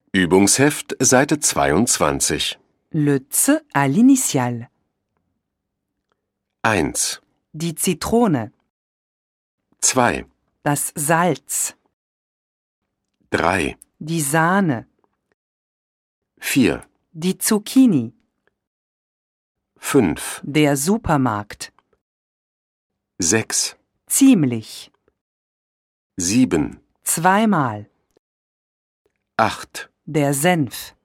Übungsheft, Seite 22. Le C à l'initiale. 1, Die Zitrone. 2, Das Salz. 3, Die Sahne. 4, Die Zucchini. 5, Der Supermarkt. 6, Ziemlich. 7, Zweimal. 8. Der Senf.